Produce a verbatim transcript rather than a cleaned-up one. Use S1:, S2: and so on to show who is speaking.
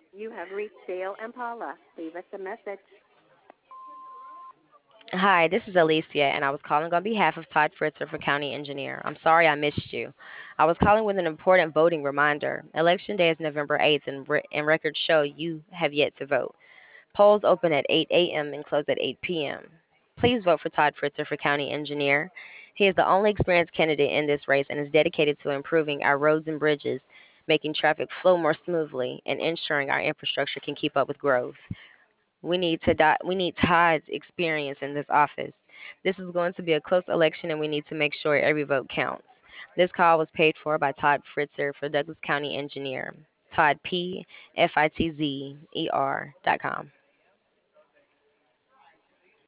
S1: You have reached Dale and Paula. Leave us a message.
S2: Hi, this is Alicia, and I was calling on behalf of Todd Fritzer for County Engineer. I'm sorry I missed you. I was calling with an important voting reminder. Election Day is November eighth, and, re- and records show you have yet to vote. Polls open at eight a m and close at eight p m. Please vote for Todd Fritzer for County Engineer. He is the only experienced candidate in this race and is dedicated to improving our roads and bridges, making traffic flow more smoothly, and ensuring our infrastructure can keep up with growth. We need to di- we need Todd's experience in this office. This is going to be a close election, and we need to make sure every vote counts. This call was paid for by Todd Fritzer for Douglas County Engineer. Todd P F I T Z E R dot com.